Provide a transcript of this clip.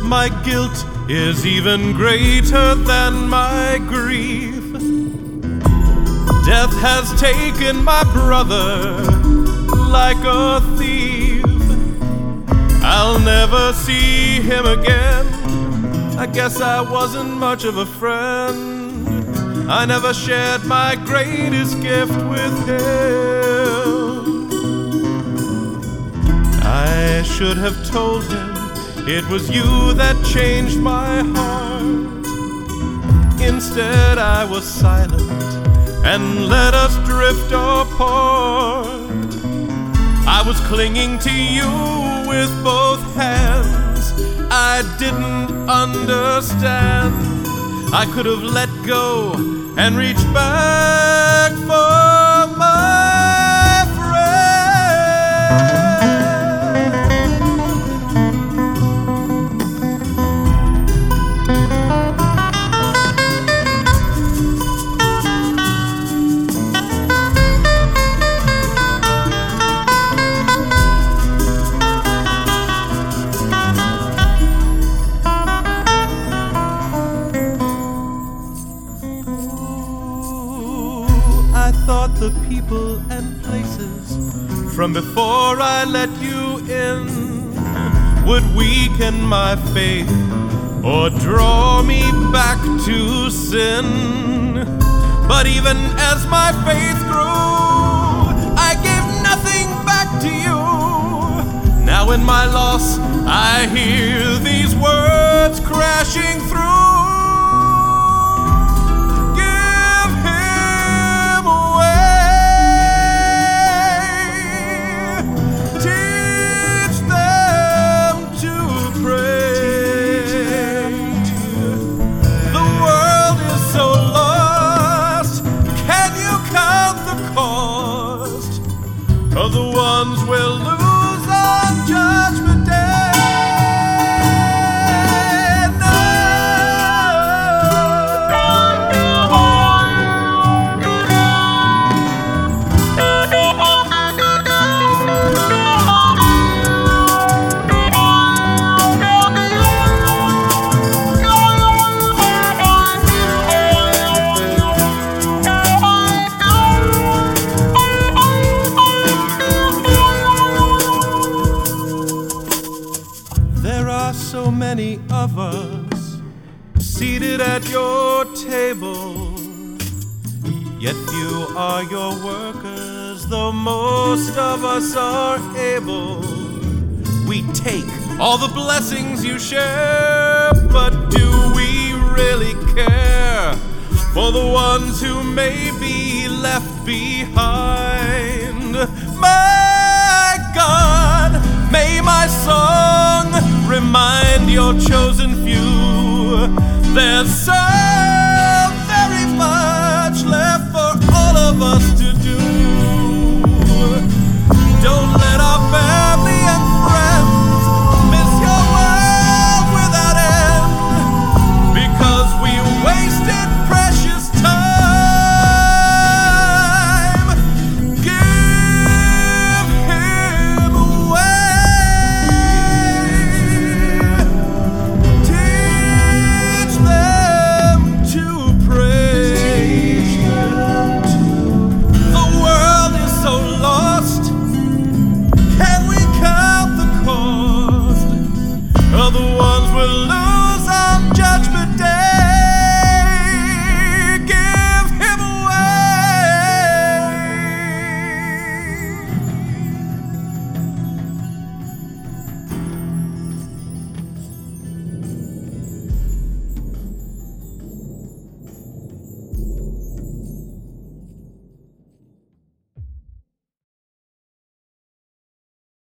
My guilt is even greater than my grief. Death has taken my brother like a thief. I'll never see him again. I guess I wasn't much of a friend. I never shared my greatest gift with him. I should have told him it was you that changed my heart. Instead I was silent and let us drift apart. I was clinging to you with both hands. I didn't understand. I could have let go and reached back for my friend. I thought the people and places from before I let you in would weaken my faith or draw me back to sin. But even as my faith grew, I gave nothing back to you. Now in my loss, I hear these words crashing through. Of the ones we'll lose on Judgment Day. There are so many of us seated at your table, yet few are your workers, though most of us are able. We take all the blessings you share, but do we really care for the ones who may be left behind? My God, may my song remind your chosen few there's so very much left for all of us to do. Don't let our family and friends miss your world without end, because we wasted precious time. Give him away. Teach them to pray. The world is so lost.